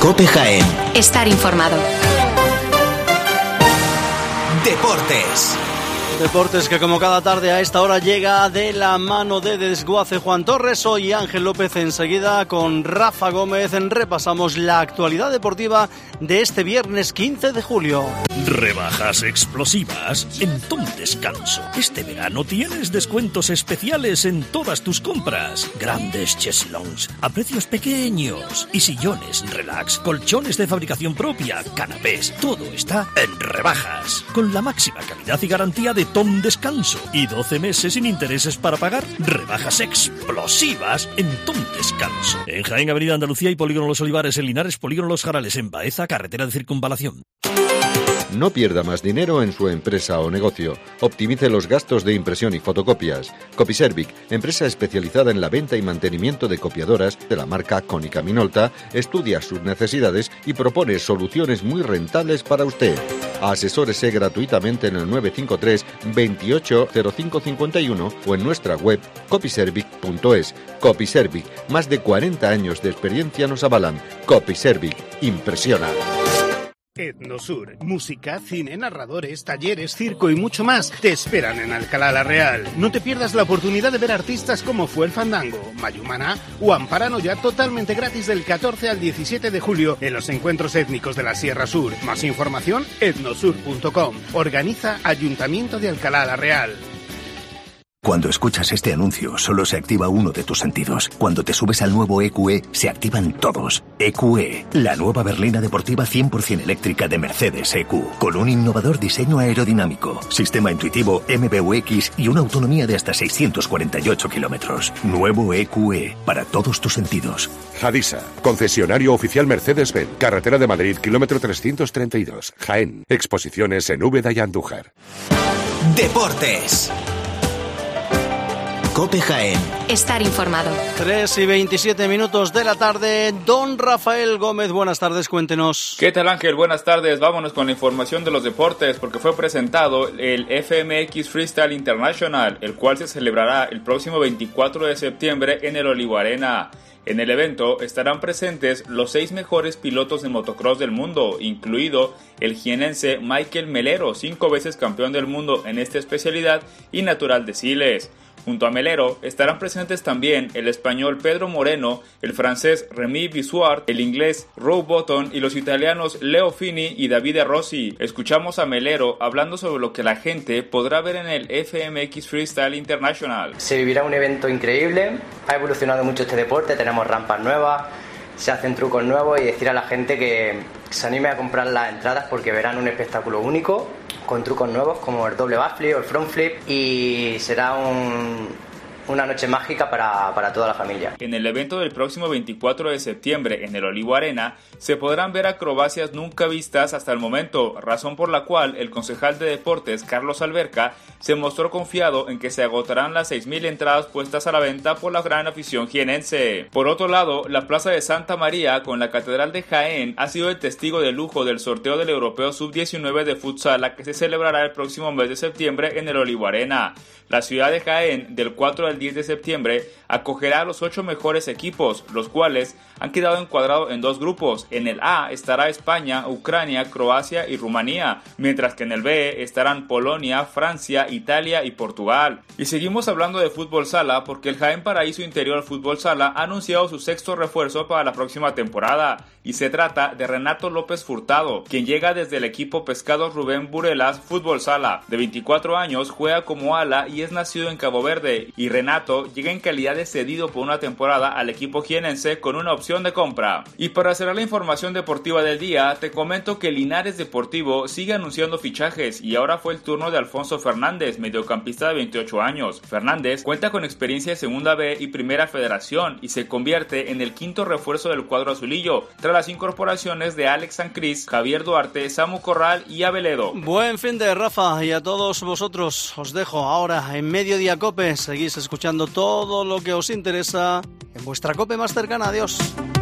COPE Jaén. Estar informado. Deportes. Deportes que como cada tarde a esta hora llega de la mano de Desguace Juan Torres. Soy Ángel López. Enseguida con Rafa Gómez repasamos la actualidad deportiva de este viernes 15 de julio. Rebajas explosivas en Tom Descanso. Este verano tienes descuentos especiales en todas tus compras. Grandes cheslons a precios pequeños y sillones relax, colchones de fabricación propia, canapés. Todo está en rebajas. Con la máxima calidad y garantía de Tom Descanso y 12 meses sin intereses para pagar. Rebajas explosivas en Tom Descanso. En Jaén, Avenida Andalucía y Polígono Los Olivares, en Linares, Polígono Los Jarales, en Baeza, carretera de circunvalación. No pierda más dinero en su empresa o negocio. Optimice los gastos de impresión y fotocopias. Copiservic, empresa especializada en la venta y mantenimiento de copiadoras de la marca Konica Minolta, estudia sus necesidades y propone soluciones muy rentables para usted. Asesórese gratuitamente en el 953 28 05 51 o en nuestra web copiservic.es. Copiservic, más de 40 años de experiencia nos avalan. Copiservic, impresiona. Etnosur, música, cine, narradores, talleres, circo y mucho más te esperan en Alcalá la Real. No te pierdas la oportunidad de ver artistas como Fue el Fandango, Mayumana o Amparano ya totalmente gratis del 14 al 17 de julio en los encuentros étnicos de la Sierra Sur. Más información, etnosur.com. Organiza Ayuntamiento de Alcalá la Real. Cuando escuchas este anuncio, solo se activa uno de tus sentidos. Cuando te subes al nuevo EQE, se activan todos. EQE, la nueva berlina deportiva 100% eléctrica de Mercedes EQ, con un innovador diseño aerodinámico, sistema intuitivo MBUX y una autonomía de hasta 648 kilómetros. Nuevo EQE, para todos tus sentidos. Hadisa, concesionario oficial Mercedes-Benz, carretera de Madrid, kilómetro 332, Jaén. Exposiciones en Úbeda y Andújar. Deportes. COPE Jaén. Estar informado. 3:27 de la tarde. Don Rafael Gómez, buenas tardes, cuéntenos. ¿Qué tal, Ángel? Buenas tardes. Vámonos con la información de los deportes, porque fue presentado el FMX Freestyle International, el cual se celebrará el próximo 24 de septiembre en el Olivo Arena. En el evento estarán presentes los 6 mejores pilotos de motocross del mundo, incluido el jienense Michael Melero, 5 veces campeón del mundo en esta especialidad y natural de Siles. Junto a Melero estarán presentes también el español Pedro Moreno, el francés Rémi Bissuart, el inglés Roe Botton y los italianos Leo Fini y Davide Rossi. Escuchamos a Melero hablando sobre lo que la gente podrá ver en el FMX Freestyle International. Se vivirá un evento increíble, ha evolucionado mucho este deporte, tenemos rampas nuevas, se hacen trucos nuevos y decir a la gente que se anime a comprar las entradas porque verán un espectáculo único con trucos nuevos como el doble backflip o el front flip y será una noche mágica para toda la familia. En el evento del próximo 24 de septiembre en el Olivo Arena se podrán ver acrobacias nunca vistas hasta el momento, razón por la cual el concejal de deportes Carlos Alberca se mostró confiado en que se agotarán las 6,000 entradas puestas a la venta por la gran afición jienense. Por otro lado, la Plaza de Santa María con la Catedral de Jaén ha sido el testigo de lujo del sorteo del Europeo Sub-19 de futsal que se celebrará el próximo mes de septiembre en el Olivo Arena. La ciudad de Jaén, del 4 al 10 de septiembre, acogerá a los 8 mejores equipos, los cuales han quedado encuadrados en 2 grupos. En el A estará España, Ucrania, Croacia y Rumanía, mientras que en el B estarán Polonia, Francia, Italia y Portugal. Y seguimos hablando de fútbol sala porque el Jaén Paraíso Interior Fútbol Sala ha anunciado su 6º refuerzo para la próxima temporada, y se trata de Renato López Furtado, quien llega desde el equipo Pescados Rubén Burelas Fútbol Sala. De 24 años, juega como ala y es nacido en Cabo Verde, y Renato llega en calidad de cedido por una temporada al equipo jienense con una opción de compra. Y para cerrar la información deportiva del día, te comento que Linares Deportivo sigue anunciando fichajes y ahora fue el turno de Alfonso Fernández, mediocampista de 28 años. Fernández cuenta con experiencia de Segunda B y Primera Federación y se convierte en el 5º refuerzo del cuadro azulillo, tras las incorporaciones de Alex Sancris, Javier Duarte, Samu Corral y Abeledo. Buen fin de Rafa, y a todos vosotros os dejo ahora en Mediodía Cope. Seguís escuchando todo lo que os interesa en vuestra Cope más cercana. Adiós.